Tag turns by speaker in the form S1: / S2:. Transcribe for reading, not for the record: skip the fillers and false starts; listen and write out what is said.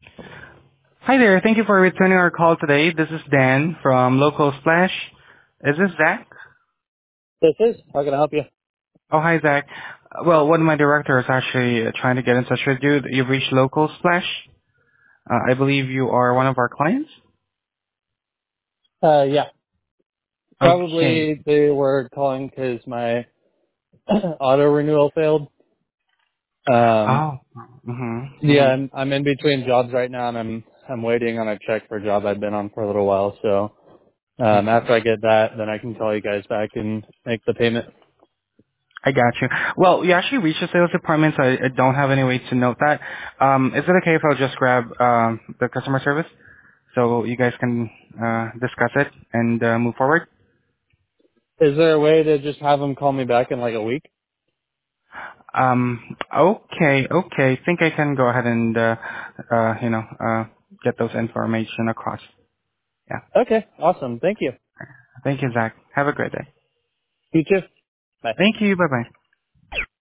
S1: Hi there. Thank you for returning our call today. This is Dan from Local Splash. Is this Zach?
S2: This is. How can I help you?
S1: Oh, hi, Zach. Well, one of my directors actually trying to get in touch with you. You've reached Local Splash. I believe you are one of our clients.
S2: Yeah.
S1: Okay.
S2: Probably they were calling because my auto renewal failed.
S1: Oh. Mm-hmm.
S2: Yeah,
S1: Mm-hmm.
S2: I'm in between jobs right now, and I'm waiting on a check for a job I've been on for a little while. So
S1: I see.
S2: after I get that, then I can call you guys back and make the payment.
S1: I got you. Well, you actually reached the sales department, so I don't have any way to note that. Is it okay if I'll just grab the customer service so you guys can discuss it and move forward?
S2: Is there a way to just have them call me back in like a week?
S1: Okay. Think I can go ahead and, get those information across. Yeah.
S2: Okay, awesome. Thank you.
S1: Thank you, Zach. Have a great day.
S2: You too. Bye.
S1: Thank you. Bye-bye.